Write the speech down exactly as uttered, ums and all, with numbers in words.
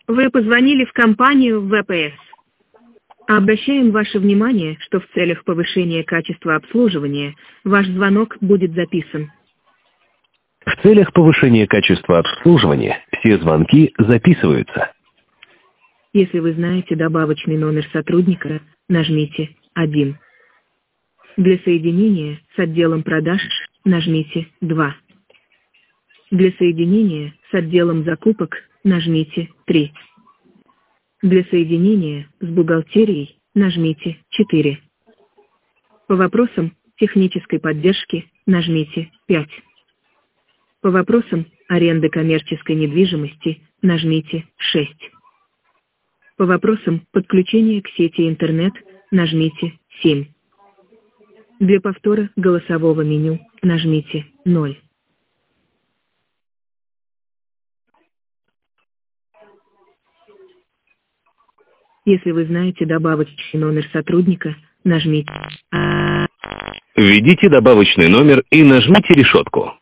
Вы позвонили в компанию вэ пэ эс. Обращаем ваше внимание, что в целях повышения качества обслуживания ваш звонок будет записан. В целях повышения качества обслуживания все звонки записываются. Если вы знаете добавочный номер сотрудника, нажмите один. Для соединения с отделом продаж нажмите два. Для соединения с отделом закупок нажмите три. Для соединения с бухгалтерией нажмите четыре. По вопросам технической поддержки нажмите пять. По вопросам аренды коммерческой недвижимости нажмите шесть. По вопросам подключения к сети интернет нажмите семь. Для повтора голосового меню нажмите ноль. Если вы знаете добавочный номер сотрудника, нажмите. Введите добавочный номер и нажмите решетку.